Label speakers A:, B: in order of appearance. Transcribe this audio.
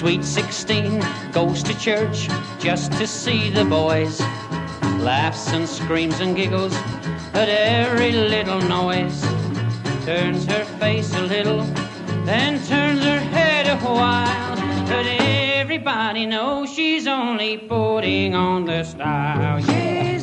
A: Sweet 16 goes to church just to see the boys. Laughs and screams and giggles at every little noise. Turns her face a little, then turns her head a while. But everybody knows she's only putting on the style. Yeah.